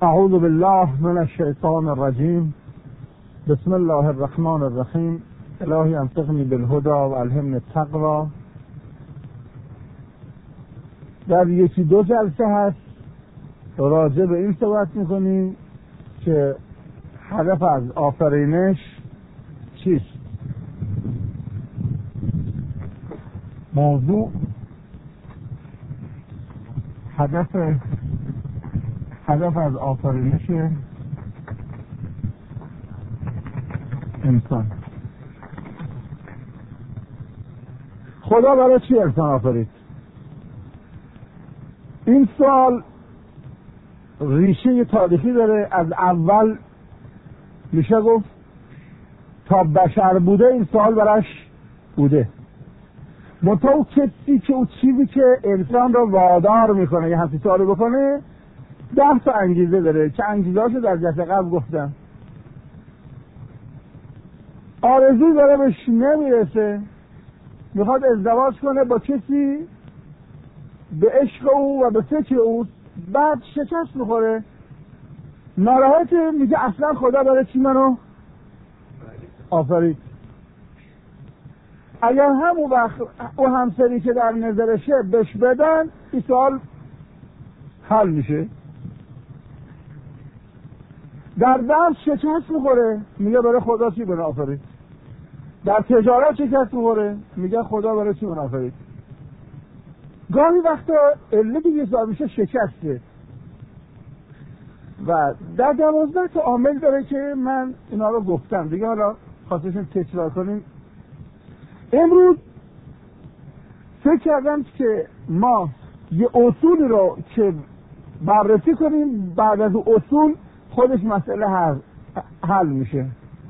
اعوذ بالله من الشیطان الرجیم. بسم الله الرحمن الرحیم. الهی انطقنی بالهدى و الهمنی التقوی. در یکی دو جلسه هست راجع به این صحبت میکنیم که هدف از آفرینش چیست. موضوع هدف از آفرینش انسان. خدا برای چی انسان آفرید؟ این سوال ریشه تاریخی داره. از اول میشه گفت تا بشر بوده این سوال براش بوده. منتها کسی که اون چیزی که انسان رو وادار میکنه یه همچین سوالی بکنه 10 تا انگیزه داره که انگیزه‌اشو در جلسه قبل گفتم. آرزو داره بهش نمیرسه، میخواد ازدواج کنه با کسی به عشق او و به فکر او، بعد شکست میخوره، ناراحته، میگه اصلا خدا برای چی منو آفرید. اگر همون وقت او همسری که در نظرشه بهش بدن این سوال حل میشه. در درس شکست میخوره، میگه برای خدا چی منو آفرید. در تجارت شکست میخوره، میگه خدا برای چی منو آفرید. گاهی وقتا علت یه سوال میشه شکسته و در 12 تا عامل داره که من اینا رو گفتم دیگه، حالا خواستشون تکرار کنیم. امروز فکر کردم که ما یه اصول رو که بررسی کنیم، بعد از اصول خودش مسئله حل میشه.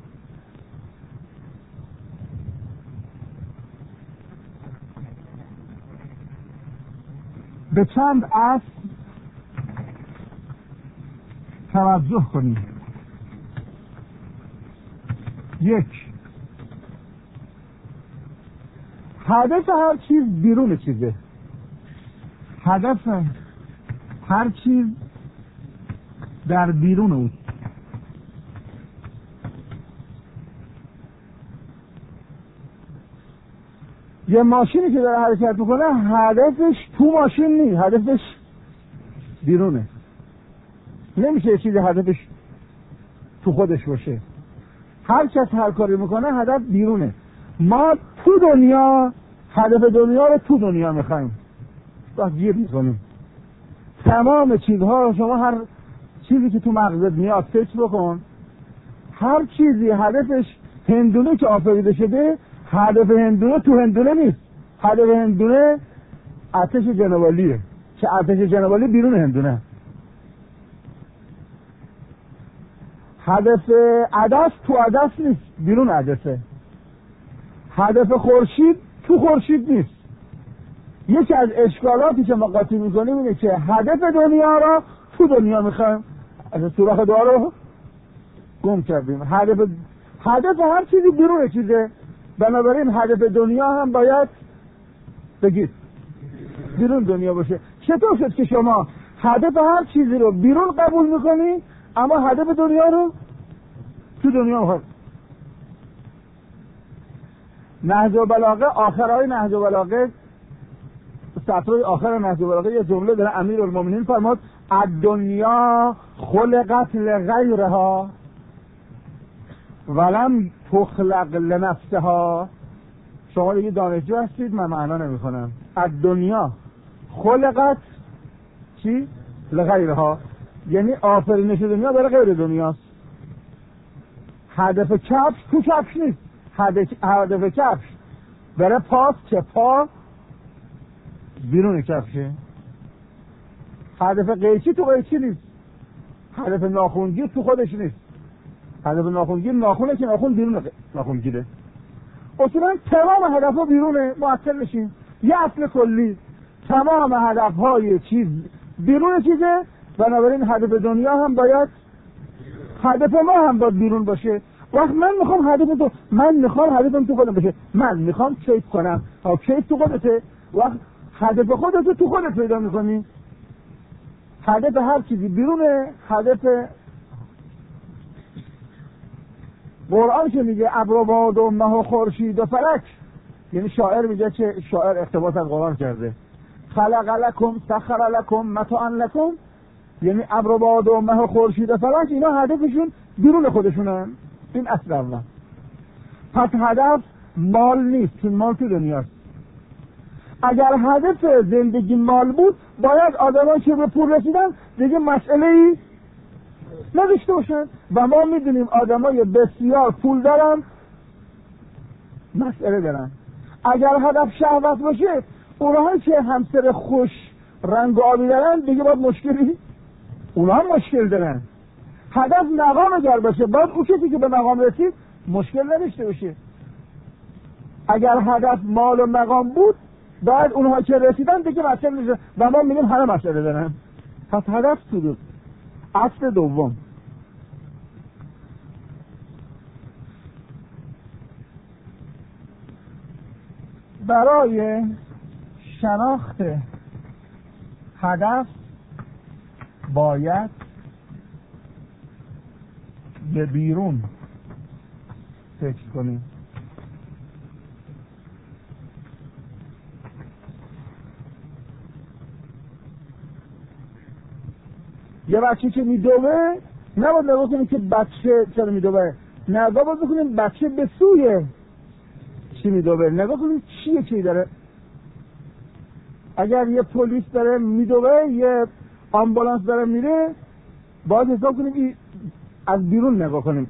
به چند اصل توجه کنیم. 1. هدف هر چیز بیرون چیزه. هدف هر چیز در بیرون اوست. یه ماشینی که داره حرکت میکنه هدفش تو ماشین نیست، هدفش بیرونه. نمیشه یه چیزی هدفش تو خودش باشه. هر کس هر کاری میکنه هدف بیرونه. ما تو دنیا هدف دنیا رو تو دنیا میخوایم، بس گیر میکنیم. تمام چیزها، شما هر چیزی که تو مغزت میاد فکر بکن، هر چیزی هدفش هندونه که آفریده شده، هدف هندونه تو هندونه نیست. هدف هندونه آتش جنوالیه که آتش جنوالی بیرون هندونه. هدف عدس تو عدس نیست، بیرون عدسه. هدف خورشید تو خورشید نیست. یکی از اشکالاتی که ما قاطی میکنیم اینه که هدف دنیا رو تو دنیا میخوایم، از سوراخ دعا رو گم کردیم. هدف هر چیزی بیرون چیزه، بنابراین هدف دنیا هم باید بگید بیرون دنیا باشه. چطور شد که شما هدف هر چیزی رو بیرون قبول میکنید اما هدف دنیا رو تو دنیا میخواید؟ نهج البلاغه، آخرای نهج البلاغه، سطرهای آخر نهج البلاغه یه جمله داره امیرالمومنین فرمود الدنیا خلقت لغیرها ولم تخلق لنفسها. شما دیگه دانشجو هستید، من معنا نمی‌کنم. الدنیا خلقت چی؟ لغیرها، یعنی آفرینش دنیا برای غیر دنیاست. هدف کفش تو کفش نیست، هدف کفش برای پاس که پا بیرون کفشه. هدف قیچی تو قیچی نیست، هدف ناخونگیر تو خودش نیست. هدف ناخونگیر ناخونه که ناخون بیرون ناخونگیره. اصولا تمام هدفها بیرونه. معطل نشین. یه اصل کلی، تمام هدفهای چیز بیرون چیزه، بنابراین هدف دنیا هم باید، هدف ما هم باید بیرون باشه. وقت من میخوام هدفم تو خودم باشه، من میخوام کیف کنم، کیف تو خودته. وقت هدف خودت تو خودت پیدا میکنی. هدف هر چیزی بیرونه. هدف قرآن که میگه ابر و باد و مه و خورشید و فلک، یعنی شاعر میگه که شاعر اقتباس از قرآن کرده، خلق لکم سخر لکم متاعا لکم، یعنی ابر و باد و مه و خورشید و فلک اینا هدفشون بیرون خودشونن. این اصل اول. پس هدف مال نیست، چون مال تو دنیاست. اگر هدف زندگی مال بود باید آدمایی که به پول رسیدن دیگه مسئله‌ای نداشته باشن و ما میدونیم آدمای بسیار پول دارن مسئله دارن. اگر هدف شهوت باشه اونهایی که همسر خوش رنگ و آبی دارن دیگه باید مشکلی، اونها هم مشکل دارن. هدف مقام اگر باشه باید اون کسی که به مقام رسید مشکل نداشته باشه. اگر هدف مال و مقام بود باید اونها که رسیدن دیگه مسئله نیست و ما میگیم همه مسئله دارن. پس هدف صدور. اصل دوم، برای شناخت هدف باید به بیرون فکر کنیم. یه بچه که میدوه نباید نگاه کنیم که بچه چرا میدوه، نگاه باید بکنیم بچه به سوی چی میدوه، نگاه کنیم چی داره. اگر یه پلیس داره میدوه، یه آمبولانس داره میره، باید حساب کنیم از بیرون نگاه کنیم.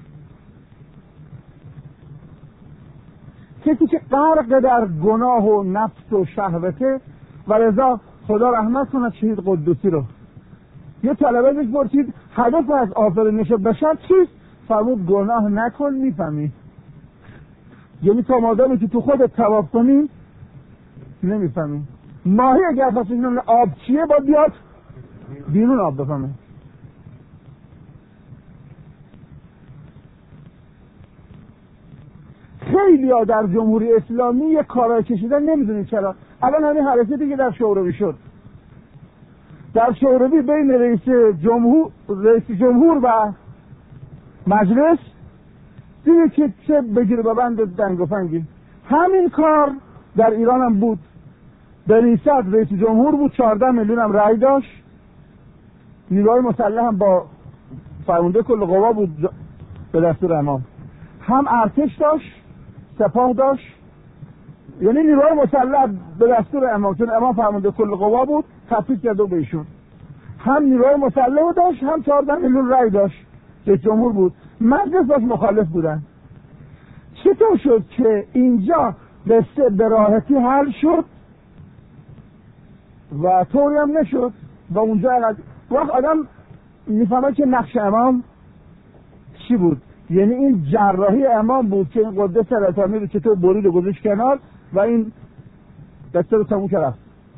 کسی که غرق در گناه و نفس و شهوته و رضا خدا رحمت کنه شهید قدوسی رو، یه طلبه بهش پرسید هدف از آفرینش بشر چیست؟ فرمود گناه نکن. میفهمی؟ یعنی تا مادامی که تو خودت تواف کنی نمیفهمی. ماهی اگر فصل آب چیه باید بیاد بیرون آب بفهمه. خیلی ها در جمهوری اسلامی یه کارای کشیدن نمیدونید چرا. الان همین حرکتی که در شوروی شد، در شوروی بین رئیس جمهور و مجلس دیگه که چه بگیر ببند دنگ و فنگی. همین کار در ایران هم بود. به ریاست رئیس جمهور بود، 14 میلیون هم رأی داشت. نیروهای مسلح هم با فرمانده کل قوا بود به دستور امام، هم ارتش داشت، سپاه داشت، یعنی نیروهای مسلح به دستور امام، چون امام فرمانده کل قوا بود تفویض کرده به ایشون. هم نیروهای مسلح داشت، هم 14 میلیون رأی داشت. رئیس جمهور بود، مجلس باش مخالف بودن. چطور شد که اینجا قصه به راحتی حل شد و طوری هم نشد و اونجا وقت آدم میفهمه که نقش امام چی بود؟ یعنی این جراحی امام بود که این قدس سرطانی رو چطور برید و گذاشت کنار و این قصه رو تموم کرد.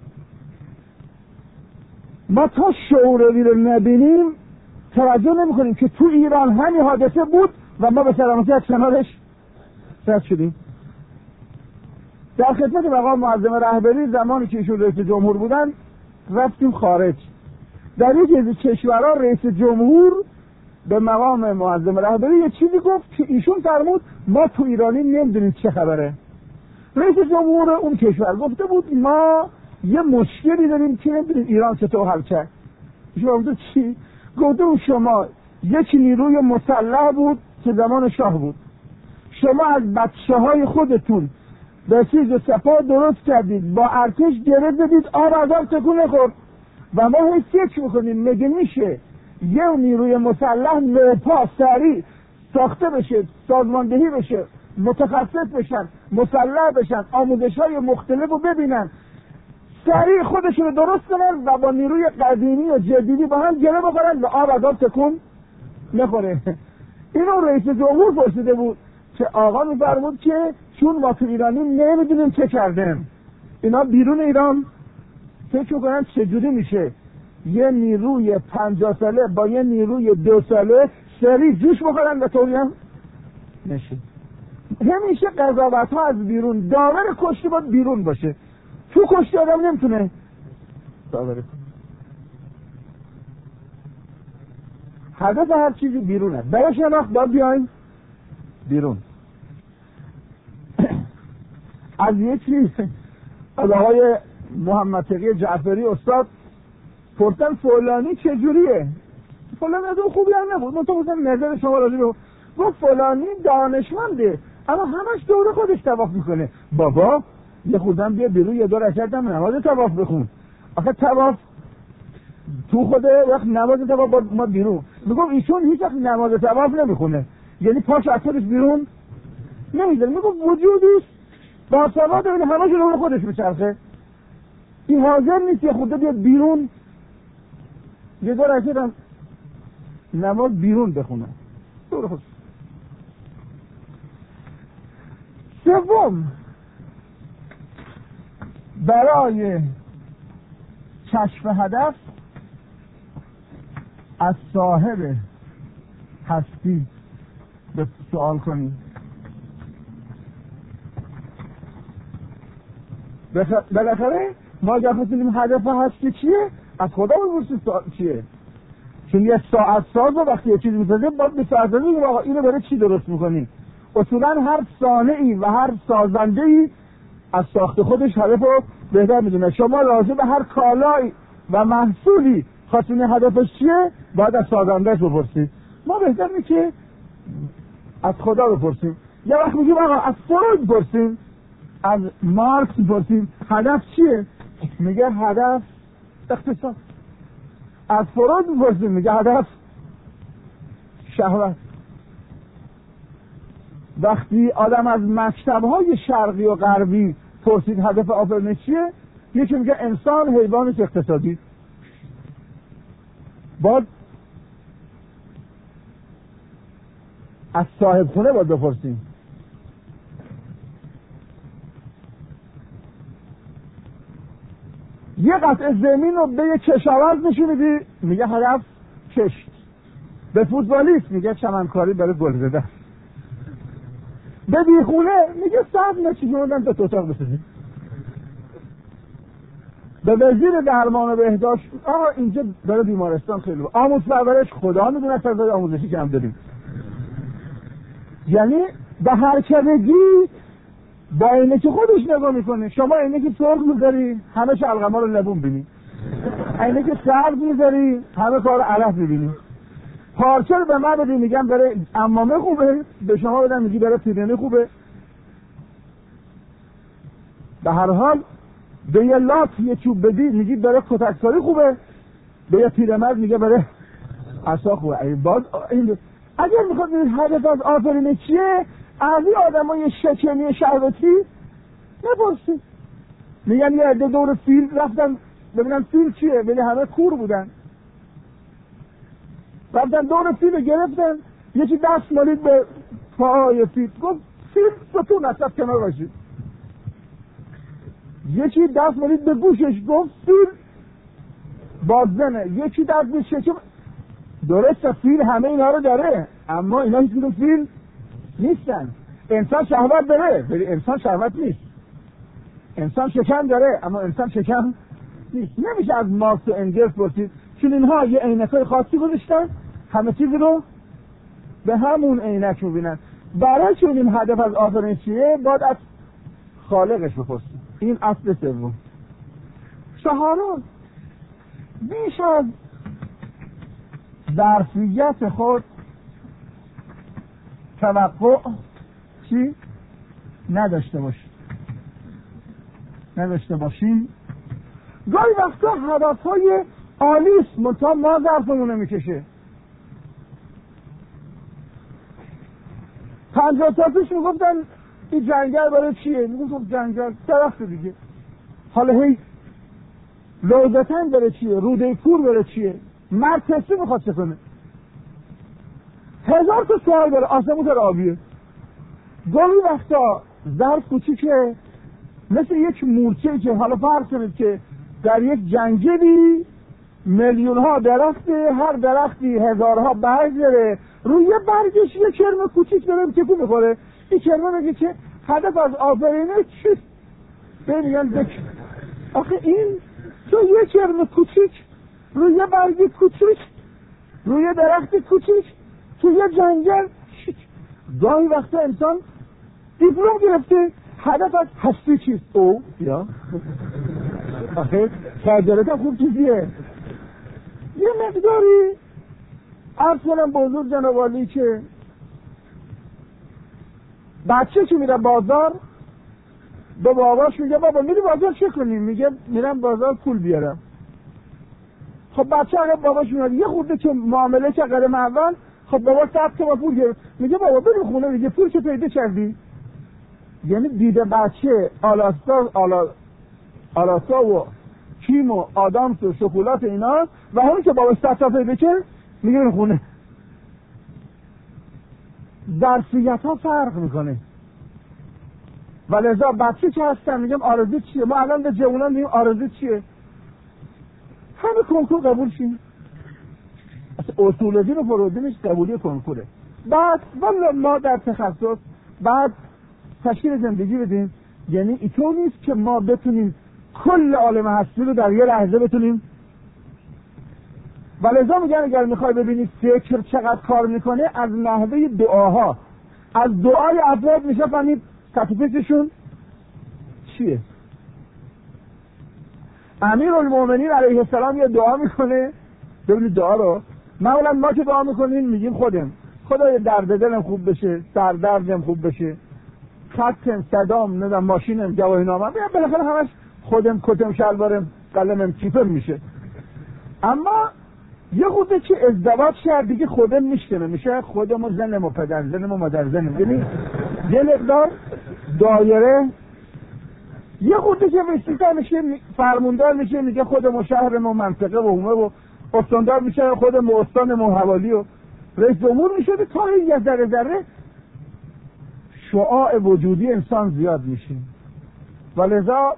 ما تا شوروی رو نبینیم توجه نمی‌کنیم که تو ایران همین حادثه بود و ما به سلامتی از کنارش رد شدیم. در خدمت مقام معظم رهبری زمانی که ایشون رئیس جمهور بودن رفتیم خارج. در یکی از کشورها رئیس جمهور به مقام معظم رهبری یه چیزی گفت که ایشون فرمود ما تو ایرانی نمیدونیم چه خبره. رئیس جمهور اون کشور گفته بود ما یه مشکلی داریم که نمیدونیم ایران چطور حل کرد. ایشون گفت چی؟ گفته شما یک نیروی مسلح بود که زمان شاه بود، شما از بچه‌های خودتون بسیج و سپاه درست کردید، با ارتش گره زدید، آب عذاب تکون نخورد و ما هی فکر میکنیم مگه میشه یه نیروی مسلح نوپا سریع ساخته بشه، سازماندهی بشه، متخصص بشن، مسلح بشن، آموزش‌های مختلف رو ببینن، سریع خودشون رو درست کنن و با نیروی قدیمی و جدیدی با هم گره بخورن و آب عذاب تکون نخوره. اینو رئیس جمهور پرسیده بود که آقا میفرمود که چون ما تو ایرانی نمیدونیم چه کردیم، اینا بیرون ایران فکر میکنن چجوری میشه یه نیروی 50 ساله با یه نیروی 2 ساله سریع جوش بخورن و طوری هم نشه. همیشه قضاوت ها از بیرون، داور کشتی باید بیرون باشه، تو کشتی آدم نمیتونه داور کنه. هدف هر چیزی بیرونه. برای شناخت باید بیاین بیرون. از یکی از آقای محمد تقی جعفری استاد پرسیدن فلانی چجوریه؟ فلانی از اون خوبی هم نبود. من تو بودم نظر شما راجع به گفت فلانی دانشمنده اما همش دور خودش طواف میکنه. بابا یه خودم بیا بیرون یه دور رکعت هم نماز طواف بخون. آخه طواف تو خوده وقت نماز طواف با ما بیرون. میگم ایشون هیچ وقت نماز طواف نمیخونه، یعنی پاش از خودش بیرون نمیذاره. میگم وجودش با سواد این همه جلو خودش میچرخه. این حاضر نیست یه خودت بیاد بیرون یه دور رکعت هم نماز بیرون بخونه دور خودش. سوم، برای کشف هدف از صاحب هستی به سوال کنید. بالاخره ما اگر بسیدیم هدف هستی چیه؟ از خدا بپرسید چیه؟ چون یه ساعت ساز وقتی یه چیزی میسازه باید به ساعت سازی اینو برای چی درست میکنی؟ اصولا هر صانعی و هر سازنده‌ای از ساخت خودش هدف رو بهتر میدونه. شما لازم به هر کالایی و محصولی خواستین هدفش چیه باید از سازندهش بپرسید. ما بهتر میگه که از خدا بپرسیم. یه وقت میگیم آقا از فروید بپرسیم، از مارکس بپرسیم هدف چیه؟ میگه هدف اقتصاد. از فروید بپرسیم میگه هدف شهوت. وقتی آدم از مکتب‌های شرقی و غربی پرسید هدف آفرینش چیه، یکی میگه انسان حیوانش اقتصادی. باید از صاحب خونه باید بپرسیم. یه قطعه زمین رو به یه کشاورز نشون میگه هدف کشت. به فوتبالیست میگه چمنکاری برای گل زدن. به بیخونه میگه صد نشی جوردن تا اتاق بسازیم. به وزیر درمان و بهداشت آقا اینجا برای بیمارستان خیلی آموز پرورش خدا میدونه فضای آموزشی کم داریم. یعنی به هر کدگی با اینه که خودش نگاه میکنه. شما اینه که سرخ میذاری همه شلغما رو لبون بینی، اینه که سرد میذاری همه کار علف میبینی. پارچه رو به من بدی میگم برای عمامه خوبه، به شما بدم میگی برای پیرنی خوبه. به هر حال به یه لات یه چوب بدی میگی برای کتکساری خوبه، به یه پیرمرد میگه برای عصا خوبه. اگر میخواد هدف از آفرینش چیه، از این آدم های شکنی شهوتی نپرسید. میگن یه عده دور فیل رفتن ببینن فیل چیه، ولی همه کور بودن. رفتن دور فیل رو گرفتن، یکی دست مالید به پاهای فیل، گفت فیل ستون اصلا کنار باشید. یکی دست مالید به گوشش، گفت فیل بازنه. یکی دست به شکم. درسته فیل همه اینا رو داره اما اینا هیچ کدوم فیل نیستن. انسان شهوت داره ولی انسان شهوت نیست. انسان شکم داره اما انسان شکم نیست. نمیشه از مارکس و انگلس پرسید چون اینها یه عینکای خاصی گذاشتن همه چیز رو به همون عینک میبینن. برای چون این هدف از آفرینش چیه باید از خالقش بپرسید. این اصل سوم. چهارم، بیش از ظرفیت خود توقع چی؟ نداشته باشیم. گاهی وقتا هدفهای عالیست منتها ما ظرفمون نمیکشه. 50 تا پیش میگفتن این جنگل برای چیه؟ میگفتم جنگل درخت دیگه. حالا هی روزتن برای چیه؟ روده کور برای چیه؟ مرد کسی میخواد چه کنه؟ 1000 تا سوال داره. آسمون در آبیه. گاهی وقتا ظرف کوچیکه مثل یک مورچه که حالا فرض کنید که در یک جنگلی میلیون ها درخته، هر درختی هزارها برگ داره، روی یه برگش یه کرم کوچیک داره تکو میخوره. این کرمه میگه که هدف از آفرینش چیست؟ بمیگن آخه این تو یه کرم کوچیک روی یه برگ کوچیک روی درخت کوچیک توی جنگل. گاهی وقتا انسان دیپلم گرفته، هدف از هستی چیست؟ او یا آخه خجالت هم خوب چیزیه. یه مقداری عرض کنم بزرگ جناب عالی که بچه که میره بازار به باباش میگه بابا میری بازار چه کنیم؟ میگه میرم بازار پول بیارم. خب بچه اگه باباش میاد یه خورده که معامله که قدم اول، خب بابا 100 تومن پول گرفت، میگه بابا بریم خونه. میگه پول که پیدا کردی؟ یعنی دیده بچه آلاسا و کیم و آدامس و شکلات اینا و همون که بابا 100 تا پیدا کرد میگه بریم خونه. ظرفیت ها فرق میکنه و لذا بچه که هستن میگم آرزو چیه؟ ما الان به جوانان میگیم آرزو چیه؟ همه کنکور قبول شیم. اصول دین و فرودینش قبولی کنکوره. بعد والا ما در تخصص بعد تشکیل زندگی بدیم. یعنی اینطور نیست که ما بتونیم کل عالم هستی رو در یه لحظه بتونیم. و لذا میگن اگر میخوای ببینید فکر چقدر کار میکنه از نحوه دعاها، از دعای افراد میشه فهمید تفکرشون چیه. امیرالمومنین علیه السلام یه دعا میکنه، ببینید دعا رو معمولا ما که دعا میکنیم میگیم خدای درد دلم خوب بشه، سردردم خوب بشه، خطم صدام ندم ماشینم گواهی نامم، بالاخره همش خودم کتم شلوارم قلمم کیفم میشه. اما یه خورده که ازدواج کرد دیگه خودم میشکنه، میشه خودم و زنم و پدر زنم و مادر زنم. یعنی یه مقدار دایره یه خورده که وسیع‌تر میشه، فرموندار میشه، میگه خودم و شهرم و منطقه و حومه و استاندار میشه، خودم و استانم و حوالی و رئیس جمهور میشه. تا یه ذره ذره شعاع وجودی انسان زیاد میشه. و لذا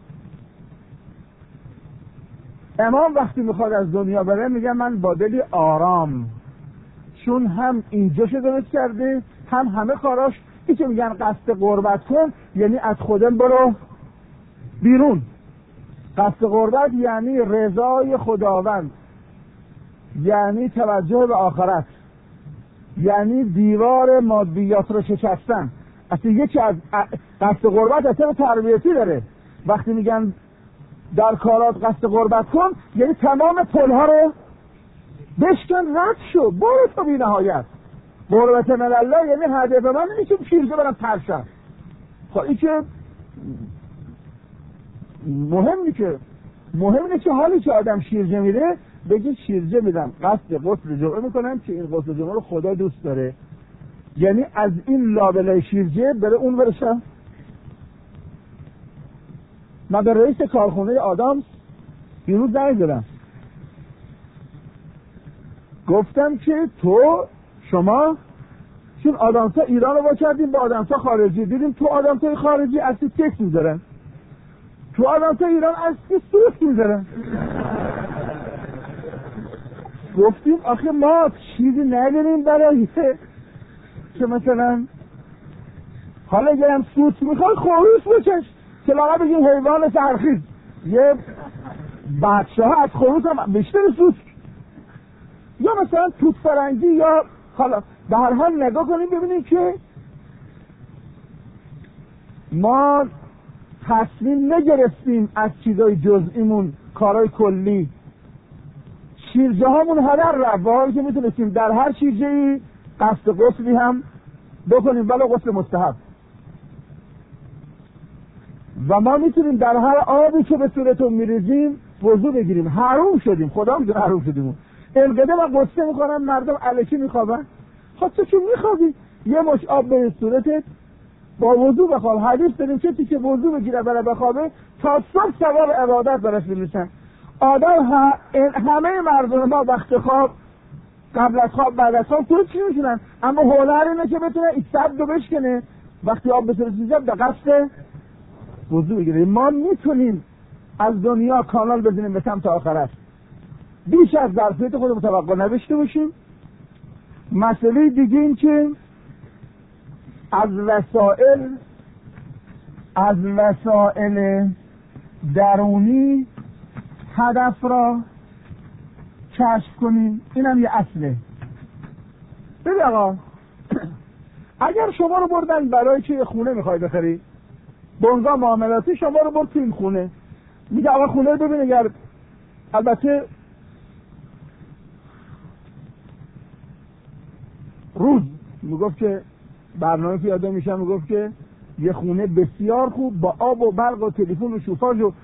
امام وقتی میخواد از دنیا بره میگه من با دلی آرام، چون هم اینجا درست کرده هم همه کاراش. این که میگن قصد قربت کن یعنی از خودم برو بیرون. قصد قربت یعنی رضای خداوند، یعنی توجه به آخرت، یعنی دیوار مادیات رو شکستن. اصلا یکی از قصد قربت اصلا تربیتی داره. وقتی میگن در کارات قصد قربت کن یعنی تمام پلها رو بشکن، رد شو، برو تا بی نهایت. قربت من الله یعنی هدف من اینه که شیرجه برم پرشم. خب این که مهمه که حالی که آدم شیرجه میره بگی شیرجه میدم، قصد غسل جمعه میکنم که این غسل جمعه رو خدا دوست داره. یعنی از این لابلای شیرجه بره اون برشم. من به رئیس کارخونه آدامس دیروز زنگ زدم، گفتم که شما چون آدامسا ایران رو با کردیم با آدامسا خارجی، دیدیم تو آدامسای خارجی اصلی تکس میذارن، تو آدامسا ایران اصلی سوت میذارن. گفتیم آخه ما چیزی نداریم برای که مثلا حالا اگرم سوت میخوای خروس بچش که لاغا بگیم حیوان سرخیز. یه بچه ها از خروس هم بیشتر سوت، یا مثلا توت فرنگی، یا حالا به هر حال نگاه کنیم ببینیم که ما تصمیم نگرفتیم از چیزای جزئیمون کارهای کلی. شیرجه هامون هدر رفت، و حالی که میتونستیم در هر شیرجه‌ای قصد غسلی هم بکنیم، ولی غسل مستحب. و ما میتونیم در هر آبی که به صورتون میریزیم وضو بگیریم. حروم شدیم، خدا میدونه حروم شدیم. انقدر و قصه میکنن مردم الکی میخوابن. خب تو چون میخوابی یه مش آب به صورتت با وضو بخواب. حدیث داریم کسی که وضو بگیره برای بخوابه تا صبح ثواب عبادت براش میرسن. آدم همه مردم ما وقت خواب، قبل از خواب، بعد از خواب تو چی میشونن، اما هنر اینه که بتونه این سد رو بشکنه وقتی آب به صورت میزد به قصد وضو بگیره. ما میتونیم از دنیا کانال بزنیم به سمت آخرت، بیش از ظرفیت خودمون توقع نداشته باشیم. مسئله دیگه این که از وسائل درونی هدف را کشف کنیم. اینم یه اصله. ببین آقا، اگر شما رو بردن برای که یه خونه میخوای بخری، بنگاه معاملاتی شما رو برد تو این خونه، میگه آقا خونه رو ببین، اگر البته روز میگفت که برنامه پیاده میشه، میگفت که یه خونه بسیار خوب با آب و برق و تلفن و شوفاژ و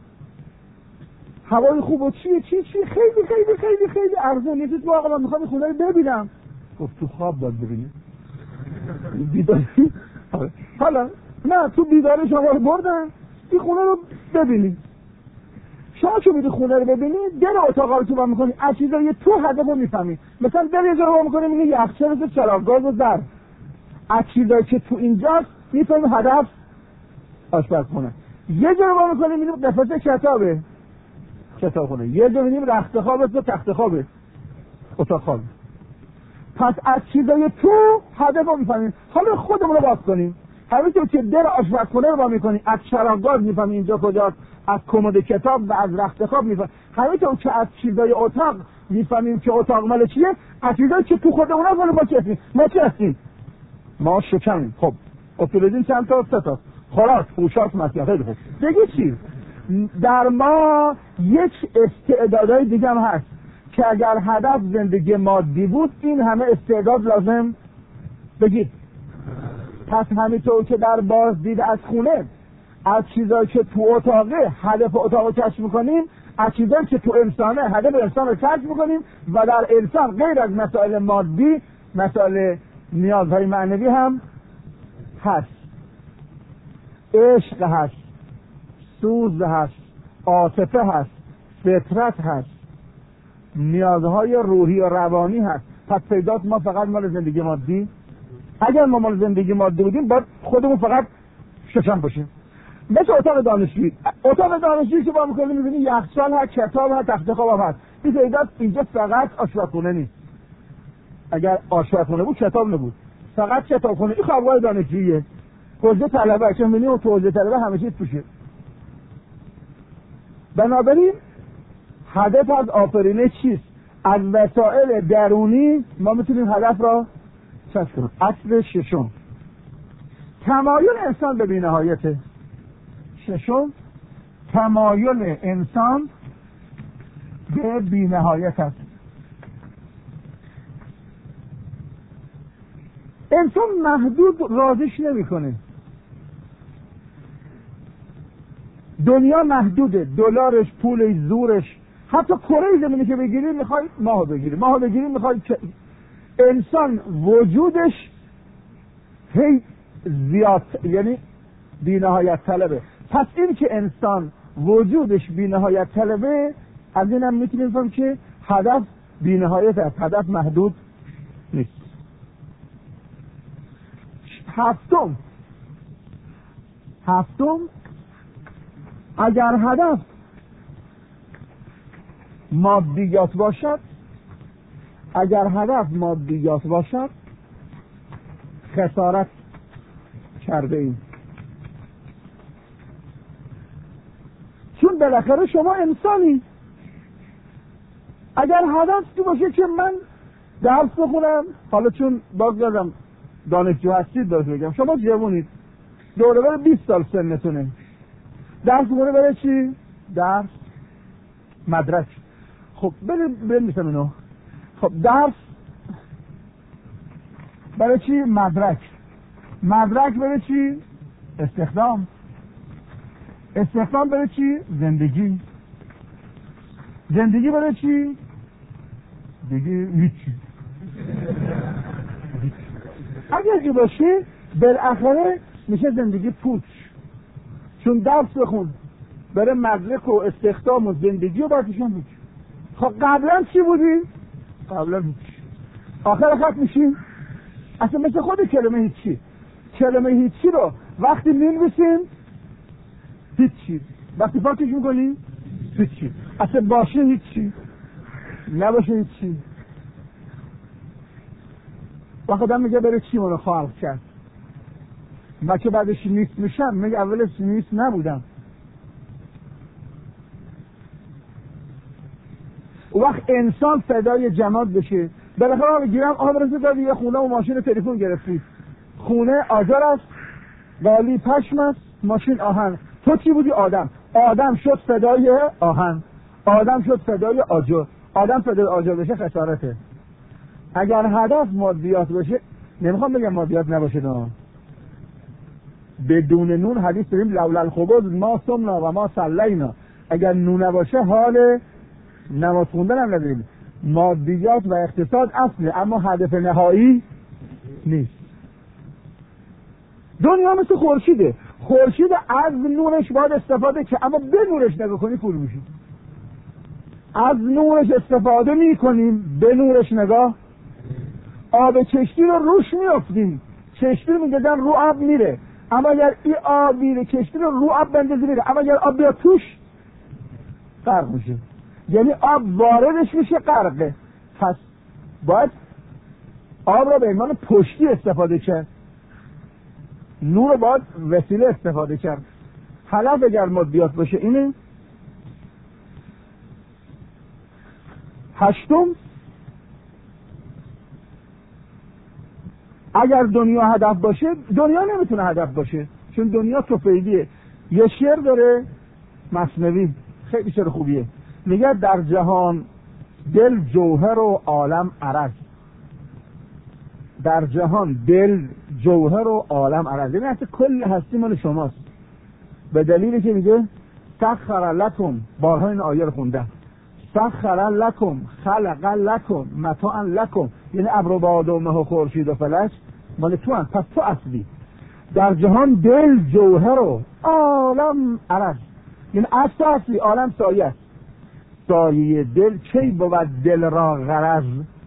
هوای خوب و چی خیلی خیلی خیلی خیلی ارزون. یه چیز آقا من میخوام خونه رو ببینم. گفت تو خواب باید ببینی. بیداری؟ حالا نه، تو بیداری شما رو بردن این خونه رو ببینی. شما چون میری خونه رو ببینی، در اتاقا رو تو با میکنی، از چیزایی تو هدف رو میفهمی. مثلا در یه جا رو با میکنی، میگه یخچال و چراغ و ظرف، از چیزایی که تو اینجاست میفهمی هدف آشپزخونه. یه جا رو با میکنی، میگه قفسه کتابخونه. یه جا میگیم رخت خوابه و تخت خوابه، اتاق خوابه. پس از چیزای تو هدف رو میفهمیم. حالا خودمون رو باز کنیم، همینطور که در آشپزخونه رو با میکنی، از چراغ میفهمی اینجا کجاست، از کمد کتاب و از رخت خواب میفهمیم. همینطور که از چیزای اتاق میفهمیم که اتاق مال چیه، از چیزایی که تو خودمون هستیم. ما چی هستیم؟ ما شکمیم. خب اصولدین چند تا؟ 3 تا. خوراک، پوشاک، مسکن. خیلی خوب. دیگه چی؟ در ما یک استعدادهای دیگه هم هست که اگر هدف زندگی مادی بود، این همه استعداد لازم بگید. پس همینطور که در بازدید از خونه، از چیزایی که تو اتاقه هدف اتاق رو کشف میکنیم، از چیزایی که تو انسانه هدف انسان رو کشف میکنیم، و در انسان غیر از مسائل مادی مسائل نیازهای معنوی هم هست. عشق هست، سوز هست، عاطفه هست، فطرت هست، نیازهای روحی و روانی هست. پس پیدات ما فقط مال زندگی مادی؟ اگر ما مال زندگی مادی بودیم، باید خودمون فقط ششم باشیم. مثل اتاق دانشجویی که با میکنیم، میبینی یخچال هست، کتاب هست، تخت خواب هست. این پیدات اینجا فقط آشپزخونه نیست. اگر آشپزخونه بود کتاب نبود، فقط کتابخونه. این خوابگاه دانشجوییه، حوزه طلبه. چون میبینی تو حوزه طلبه همه چیز توشه. بنابراین هدف از آفرینش چیست؟ از وسایل درونی ما میتونیم هدف را کشف کنیم. اصل ششم، تمایل انسان به بی‌نهایته. ششم، تمایل انسان به بی‌نهایت است. انسان محدود راضیش نمیکنه. دنیا محدوده، دلارش، پولش، زورش. حتی کره زمینی که بگیری میخوای ماهو بگیری میخوای انسان وجودش هی زیاد، یعنی بی‌نهایت طلبه. پس این که انسان وجودش بی‌نهایت طلبه، از اینم میتونیم فهم که هدف بی‌نهایت است، هدف محدود نیست. هفتم، اگر هدف مادیات باشد، خسارت کرده ایم. چون بالاخره شما انسانی. اگر هدف تو باشه که من درس بخونم، حالا چون باز یادم دانشجو هستید باید بگم، شما جوونید، دوره بره 20 سال سنتونه، درس بخونه برای چی؟ درس، مدرک. خب بنویسم اینو. خب درس برای چی؟ مدرک برای چی؟ استخدام برای چی؟ زندگی برای چی؟ دیگه هیچی. اگر که باشه بالاخره میشه زندگی پوچ. چون درس بخون برای مدرک و استخدام و زندگی و باشیشون هیچ. خب قبلا چی بودی؟ قبلا هیچ. آخر خط میشیم اصلا مثل خود کلمه هیچی رو وقتی مینویسیم هیچی، وقتی پاکش میکنیم هیچی، اصلا باشه هیچی، نباشه هیچی. وقتی آدم میگه برای چی منو خلق کرد، من که بعدش نیست میشم، میگه اولش نیست نبودم. وقت انسان فدای جماد بشه، بالاخره آب گیرم آب رسید دادی، یه خونه و ماشین تلفن گرفتی، خونه آجر است، والی پشم است، ماشین آهن. تو چی بودی؟ آدم. آدم شد فدای آهن، آدم شد فدای آجر. آدم فدای آجر بشه خسارته. اگر هدف مادیات باشه، نمیخوام بگم مادیات نباشه نه، بدون نون حدیث داریم لولا الخبز ما صمنا و ما صلینا. اگر نون نباشه حال نماز خوندن هم نداریم. مادیات و اقتصاد اصله اما هدف نهایی نیست. دنیا مثل خورشیده، خورشید از نورش باید استفاده که اما به نورش نگاه کنی پول میشید. از نورش استفاده میکنیم، به نورش نگاه. آب کشتی رو روش میافتیم، کشتی رو میگذن رو آب میره، اما اگر این آب میره کشتی رو رو آب بندازی میره، اما اگر آب بیاد توش غرق میشه. یعنی آب واردش میشه غرقه. پس باید آب را به عنوان پشتی استفاده کرد، نور رو باید وسیله استفاده کرد. هدف اگر مادیات باشه اینه. هشتم، اگر دنیا هدف باشه، دنیا نمیتونه هدف باشه چون دنیا توفیلیه. یه شعر داره مثنوی، خیلی شعر خوبیه، میگه در جهان دل جوهر و عالم عرض. در جهان دل جوهر و عالم عرض، یعنی اصلا کل هستی مال شماست. به دلیلی که میگه سخر لکم، بارها این آیه رو خوندم، سخر لکم خلق لکم متاعا لکم، یعنی ابر و باد و مه و خورشید و فلک مال تو هم، پس تو اصلی. در جهان دل جوهر و عالم عرض، یعنی از تو اصلی، عالم سایه است. سایه دل کی بود دل را غرض.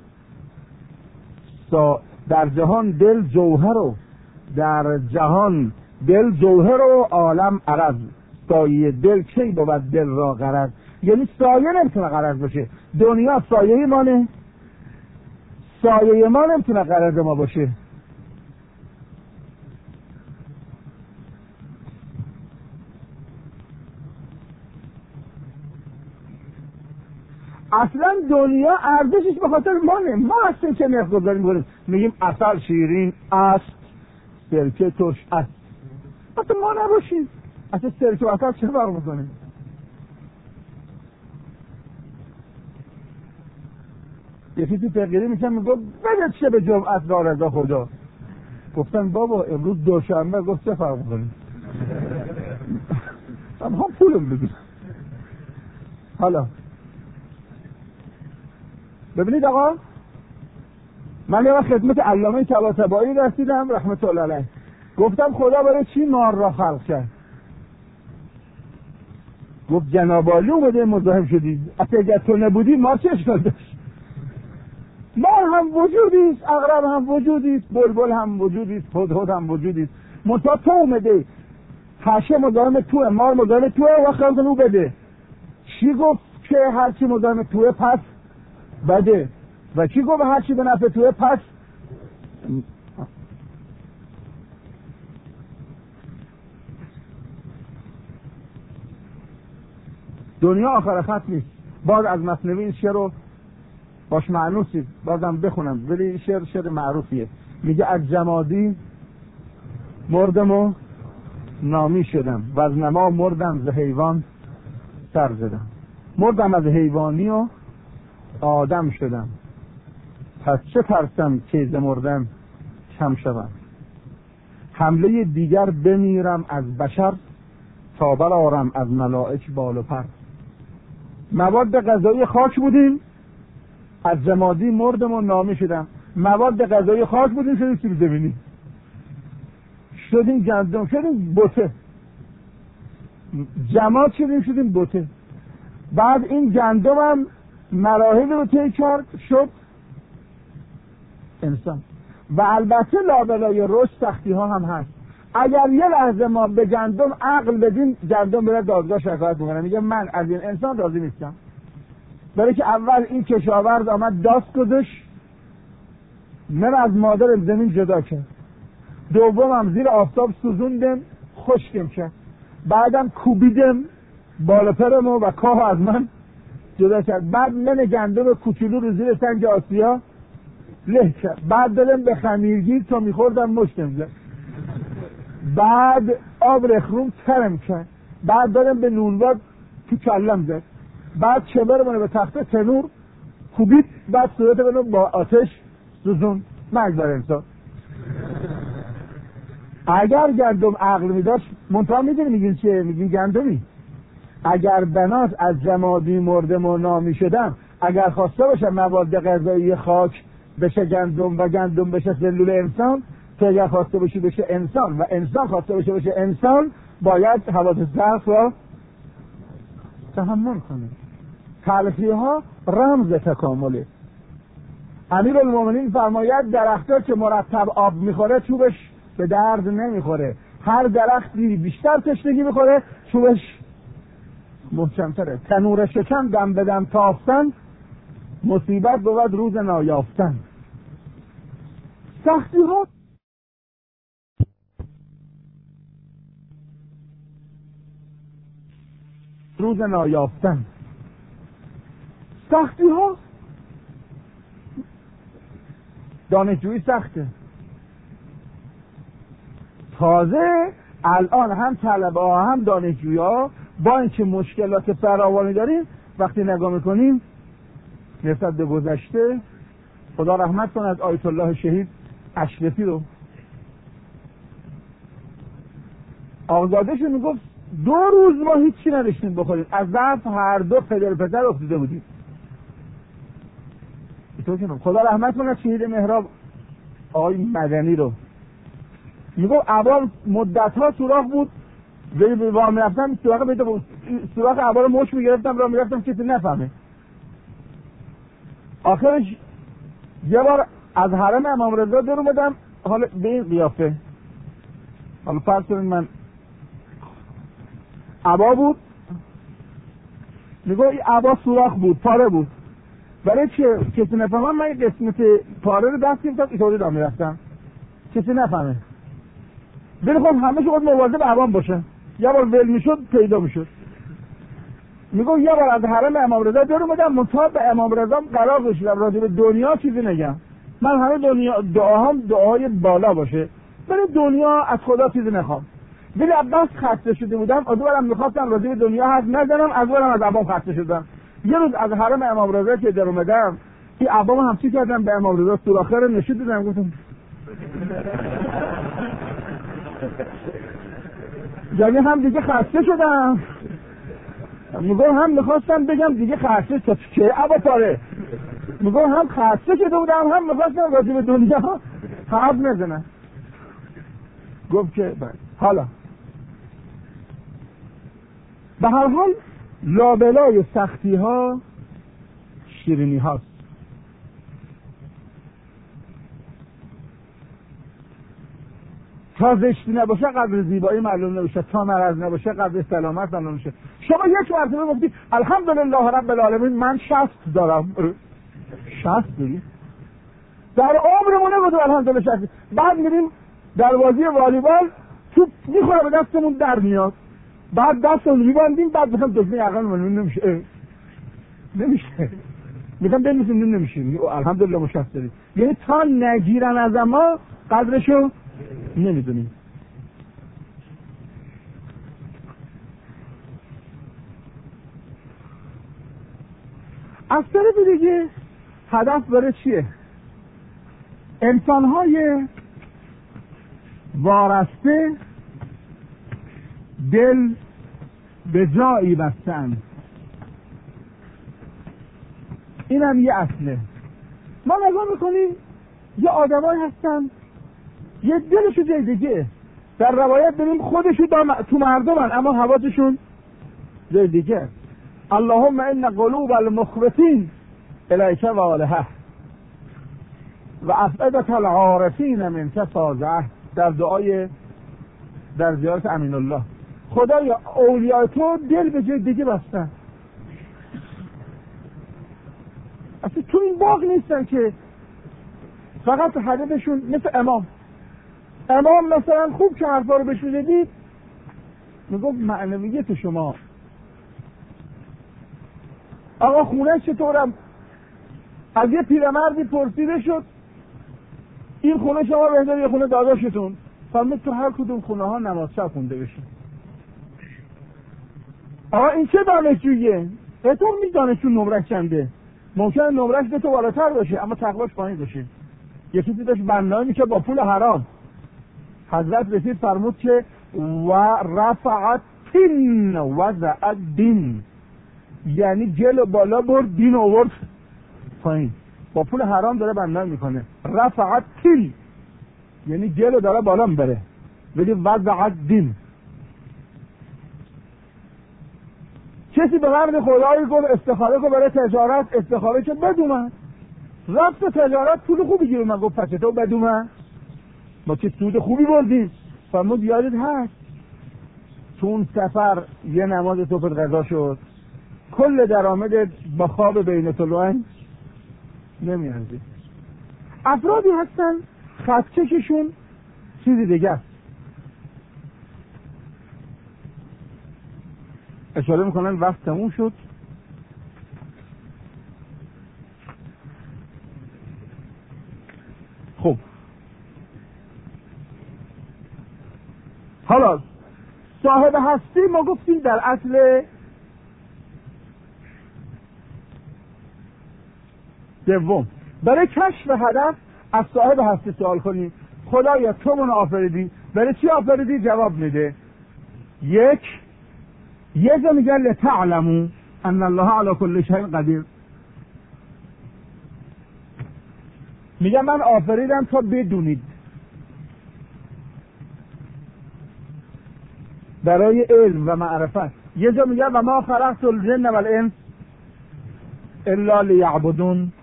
در جهان دل جوهر و، در جهان دل جوهر و عالم عرض. سایه دل کی بود دل را غرض، یعنی سایه نمیتونه غرض باشه. دنیا سایه مانه، سایه ما نمیتونه غرض ما باشه. اصلا دنیا ارزشش به خاطر مانه. ما هستیم که نرخ گذاری میکنیم، میگیم عسل شیرین است، سرکه ترش است. اصلا ما نباشیم، اصلا سرکه و عسل چه فرق میکنه؟ یکی تو تغییری میشن میگو بده چه به جمعت را رضا خدا. گفتن بابا امروز دوشنبه. گفت چه فرق میکنه؟ هم پولم بگیر. حالا ببینید آقا، من یه وقت خدمت علامه طباطبایی رسیدم رحمت الله علیه، گفتم خدا برای چی مار را خلق کرد؟ گفت جناب عالی اومده مزاحم شدید، اصلا اگر تو نبودی مار چه اشکال داشت؟ مار هم وجودیست، عقرب هم وجودیست، بلبل هم وجودیست، هدهد هم وجودیست، منتها تو اومده پشه مزاحم توه، مار مزاحم توه، وقت هم او بده. چی گفت که هرچی مزاحم توه پس بده؟ و چی گفت هرچی به نفع توه پس؟ دنیا آخر خط نیست. باز از مثنوی این شعر رو باش معنوسید بازم بخونم، ولی این شعر معروفیه. میگه از جمادی مردم و نامی شدم و از نما مردم ز حیوان سر زدم. مردم از حیوانی و آدم شدم، پس چه ترسم که ز مردم کم شدم. حمله دیگر بمیرم از بشر، تا برآرم از ملائک بال و پر. مواد غذایی خاک بودیم، از جمادی مردم و نامی شدم. مواد غذایی خاک بودیم، شدیم سیب زمینی، شدیم گندم، شدیم بوته. جماد شدیم بوته. بعد این گندم هم مراحل رو طی کرد شد انسان. و البته لابلای رشد سختی ها هم هست. اگر یه لحظه ما به گندم عقل بدیم، گندم بره دادگاه شکایت میکنه، میگه من از این انسان راضی نیستم. برای که اول این کشاورز آمد داست گذاشت، من از مادر زمین جدا کرد. دوم هم زیر آفتاب سوزوندم خشکم کرد. بعدم کوبیدم بالا پرمو و کاه از من جدا کرد. بعد من گندم کوچولو رو زیر سنگ آسیا له کرد. بعد دادم به خمیرگیر تا میخوردم مشتم زد. بعد آب رخروم ترم کرد. بعد دادم به نونواد تو کلم زد. بعد چبر منو به تخته تنور کوبید. بعد صورت منو با آتش سوزون. مرگ بر انسان. اگر گندم عقل میداشت منطقه میدونی میگین چیه؟ میگین گندمی. اگر بنات از جمادی مردم و نامی شدم، اگر خواسته باشم مواد غذایی خاک بشه گندم و گندم بشه سلول انسان، تو اگر خواسته باشی بشه انسان و انسان خواسته بشه انسان، باید حوادث ظرف را تحمل کنه. تلخی ها رمز تکامله. امیرالمومنین فرماید درخت‌ها که مرتب آب میخوره چوبش به درد نمیخوره. هر درختی بیشتر تشنگی میخوره چوبش محکم‌تره. تنور شکم دم به دم تافتن، مصیبت بود روز نایافتن. سختی ها روز نایافتن. سختی ها دانشجویی سخته. تازه الان هم طلبه ها هم دانشجویی ها با اینکه مشکلات فراوانی داریم، وقتی نگاه میکنیم نسبت به گذشته، خدا رحمت کنه از آیت الله شهید اشرفی رو، آقازادهشون میگفت 2 روز ما هیچی نداشتیم بخوریم، از ضعف هر دو پدر پسر افتاده بودیم. خدا رحمت کنه شهید محراب آقای مدنی رو، میگفت اول مدت ها سوراخ بود، به وام رفتم سوراخ پیدا بود، سوراخ اول مش میگرفتم را میرفتم کسی نفهمه. آخرش یه بار از حرم امام رضا در اومدم، حالا به این قیافه، حالا فرض کنید من عبا بود، میگه این عبا سوراخ بود، پاره بود، برای چه کسی نفهمم من این قسمت پاره رو دست گرفتم اینطوری را میرفتم کسی نفهمه. بلخوام همه شد مواظب عوام باشه. یه بار ول میشد پیدا میشد. میگم یه بار از حرم امام رضا در اومدم، منتها به امام رضا قرار گذاشتم راجع به دنیا چیزی نگم. من همه دنیا دعاهام دعای بالا باشه، برای دنیا از خدا چیزی نخوام. ولی عباس خسته شده بودم، از اونم میخواستم راجع به دنیا حرف نزنم، از اونم از عبام خسته شدم. یه روز از حرم امام رضا که در اومدم، این عبام هم چی کردم به امام رضا سوراخه رو نشون دادم، گفتم یعنی هم دیگه خسته شدم، میگم هم میخواستم بگم دیگه خسته شد که عبا پاره، میگم هم خسته شده بودم هم میخواستم راجع به دنیا حرف نزنم. گفت که حالا به هر حال لابلای سختی ها شیرینی هاست. تا زشتی نباشه قدر زیبایی معلوم نمیشه، تا مرض نباشه قدر سلامت معلوم نمیشه. شما یک مرتبه گفتی الحمدلله رب العالمین من 60 دارم، 60 داری؟ در عمرمون نگفتم الحمدلله 60. بعد میریم دروازه والیبال توپ میخوره به دستمون در میاد، بعد دستمون میبندیم، بعد میخوام دکمه عقلمون نمیشه، میگم بنویسیم نمیشه، الحمدلله ما 60 داریم. یعنی تا نگیرن از ما قدرشو نمیدونیم. از طرف دیگه هدف برای چیه؟ انسان‌های وارسته دل به جایی بستن، این هم یه اصله. ما نگاه میکنیم یه آدمایی هستن یه دلشو جای دیگه، در روایت بریم خودشو تو مردمن اما حواسشون جای دیگه. اللهم ان قلوب المخبتین الیک و آلهه و افئدة العارفین منک سازه، در دعای در زیارت امین الله، خدایا اولیاء تو دل به جای دیگه بستن، اصلا تو این باغ نیستن که فقط هدفشون مثل امام مثلا خوب که حرفا رو بهش میدید میگفت معنویت شما آقا خونه چطورم؟ از یه پیرمردی پرسیده شد این خونه شما بهتر یه خونه داداشتون؟ فرمود تو هر کدوم خونه ها نماز شب خونده بشه. آقا این چه دانشجوییه؟ تو می دانشجو نمرش چنده؟ ممکنه نمرش به تو بالاتر باشه اما تقواش پایین باشه. یکی داشت بنایی میشه با پول حرام. حضرت رسید فرمود که و رفعت تین وضع دین، یعنی جلو بالا برد دین آورد پایین. با پول حرام داره بنایی میکنه. رفعت تین یعنی جلو داره بالا بره، ولی وضع دین. کسی به مرد خدایی گفت استخاره کو برای تجارت، استخاره که بدومن رفت تجارت پول خوبی گیره. من گفت پس تو بدومن ما که سود خوبی بردیم. فرمود یادت هست تو اون سفر یه نماز صبح قضا شد، کل درآمدت با خواب بین طلوعین نمیارزی. افرادی هستن خطکششون چیزی دیگه است. اشاره میکنن وقت تموم شد. خب حالا صاحب هستی ما گفتیم در اصل دوم برای کشف هدف از صاحب هستی سوال کنیم خدایا تو منو آفریدی، برای چی آفریدی؟ جواب میده. یه جا میگه لتعلموا ان الله علی کل شیء قدیر، میگه من آفریدم تا بدونید، برای علم و معرفت. یه جا میگه و ما خلقت الجن والانس الا لیعبدون.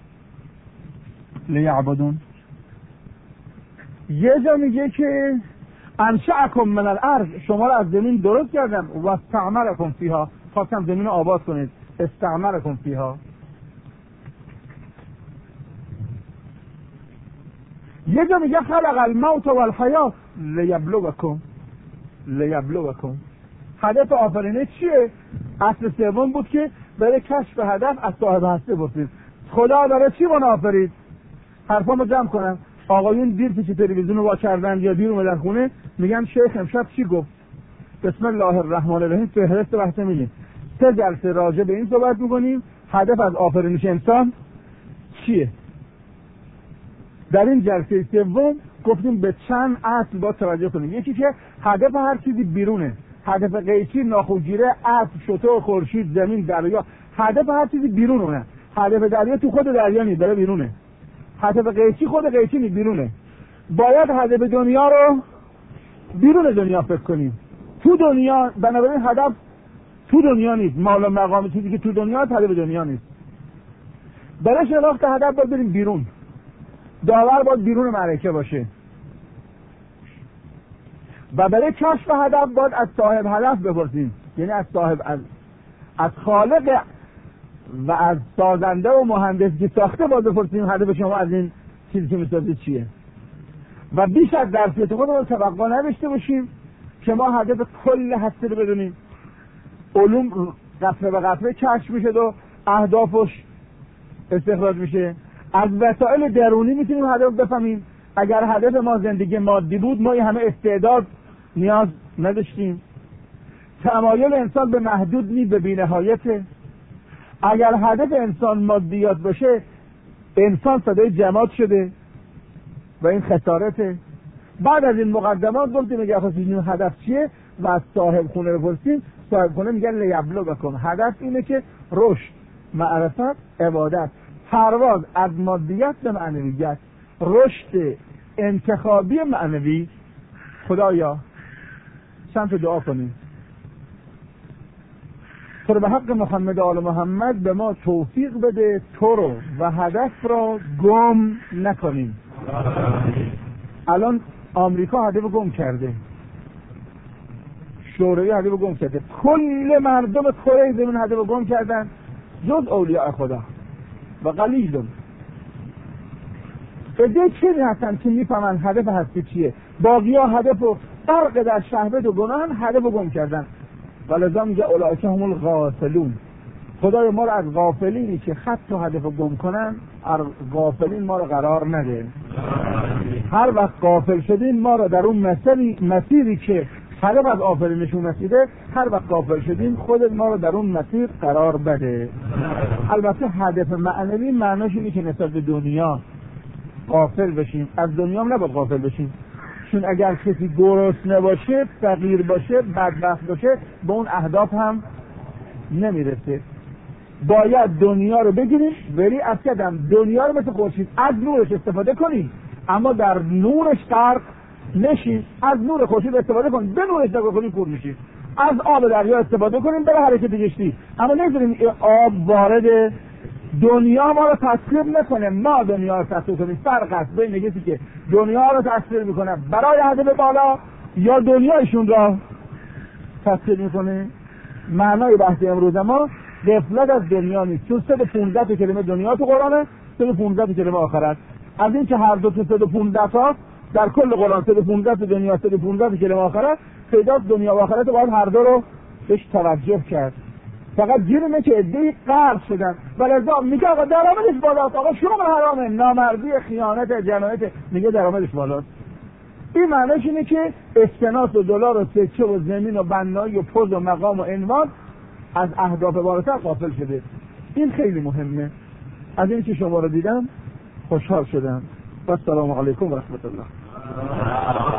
یه جا میگه که انشأکم من الارض، شما رو از زمین درست کردم و استعمرکم فیها، خواستم زمین رو آباد کنید. استعمرکم فیها. یه جا میگه خلق الموت والحیات لیبلوکم. هدف آفرینش چیه؟ اصل سوم بود که برای کشف هدف از صاحب هستی بپرسید خدا برای چی من آفرید؟ حرفامو جمع کنم. آقایون دیر پیش تلویزیون رو وا کردن یا دیر اومدن خونه میگن شیخ امشب چی گفت؟ بسم الله الرحمن الرحیم فهرست بحث میگیم. 3 جلسه راجع به این صحبت میکنیم هدف از آفرینش انسان چیه. در این جلسه سوم گفتیم به چند اصل با توجه کنیم. یکی که هدف هر چیزی بیرونه، هدف قیچی، ناخوجیره، اسب، شتر، خورشید، زمین، دریا، هدف هر چیزی بیرونه. هدف دریا تو خود دریا نیست، داره بیرونه. هدف قیچی خود قیچی نیست، بیرونه. باید هدف دنیا رو بیرون دنیا فکر کنیم. تو دنیا بنابراین هدف تو دنیا نیست، مال و مقام چیزی که تو دنیا هدف دنیا نیست. برای شناخت هدف باید بریم بیرون. داور باید بیرون معرکه باشه و برای کشف هدف باید از صاحب هدف بپرسیم، یعنی از صاحب از خالق و از سازنده و مهندس که ساخته باید بپرسیم هدف شما از این چیزی که میسازید چیه. و بیش از درسیت خودمون توقع نداشته باشیم که ما هدف کل هستی رو بدونیم. علوم قطره به قطره کشف میشه و اهدافش استخراج میشه. از وسایل درونی میتونیم هدف بفهمیم. اگر هدف ما زندگی مادی بود ما همه استعداد نیاز نداشتیم. تمایل انسان به محدود نی به بی‌نهایته. اگر هدف انسان مادیات باشه انسان صدای جماعت شده و این خسارته. بعد از این مقدمات گفتیم اگر خواستیم هدف چیه و از صاحب خونه بپرسیم، صاحب خونه میگن لیبلوکم. هدف اینه که رشد، معرفت، عبادت، پرواز از مادیت به معنویت، رشد انتخابی معنوی. خدایا چند تا دعا کنیم تو رو به حق محمد آل محمد به ما توفیق بده تو رو و هدف را گم نکنیم. الان آمریکا هدف گم کرده، شوروی هدف گم کرده، کل مردم کره زمین هدف گم کردن جز اولیاء خدا و قلیلون. عده چیزی هستن که میفهمن هدف هستی چیه. باقی ها هدف و فرق در شهوت و گناه هدف و گم کردن. ولذا میگه اولئک هم الغافلون. خدای ما رو از غافلینی که خط و هدف گم کنن، از غافلین ما رو قرار نده. هر وقت غافل شدیم ما رو در اون مسیری که هدف از غافلینشون مسیره، هر وقت غافل شدیم خود ما رو در اون مسیر قرار بده. البته هدف معنوی معناش اینه که نسبت به دنیا غافل بشیم، از دنیا هم نباید غافل بشیم، چون اگر کسی گرسنه باشه، فقیر باشه، بدبخت باشه، به اون اهداف هم نمیرسه. باید دنیا رو بگیریم، بری از کدم دنیا رو مثل خورشید از نورش استفاده کنیم، اما در نورش غرق نشیم. از نور خورشید استفاده کنیم، به نورش نگاه کنیم کور میشیم. از آب دریا استفاده کنیم برای حرکت کشتی، اما نذاریم آب وارد دنیا ما رو تسخیر نکنه، ما دنیا رو تسخیر کنیم. فرق است بین کسی که دنیا رو تسخیر میکنه برای هدف بالا یا دنیایشون را تسخیر میکنه. معنای بحث امروز ما غفلت از دنیا نیست، چون 115 کلمه دنیا تو قرآنه، 115 کلمه آخرت. از این که هر دو تا 115 تا در کل قرآن، 115 دنیا 115 کلمه آخرت، پیدا دنیا و آخرت باید هر دو رو بهش توجه کرد. فقط جرمه که عده‌ای غرق شدن و لذا میگه آقا درآمدش بالاست، آقا شغل حرامه، نامردی، خیانت، جنایت، میگه درآمدش بالاست. این معنیش اینه که اسکناس و دلار و سکه و زمین و بنایی و پوز و مقام و عنوان از اهداف بالاتر غافل شده. این خیلی مهمه. از این که شما رو دیدم خوشحال شدم. و السلام علیکم و رحمت الله.